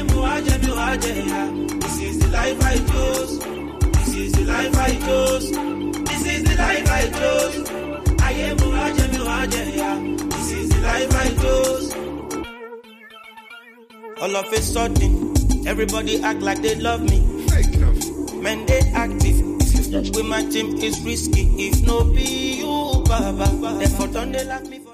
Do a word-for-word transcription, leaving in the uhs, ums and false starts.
am Muaje, Muaje, yeah. This is the life I chose. This is the life I chose. This is the life I chose. I am Muaje, Muaje, yeah. This is the life I chose. All of a sudden, everybody act like they love me. Men, they active. With my team is risky. If no be you, Baba, therefore don't they like me for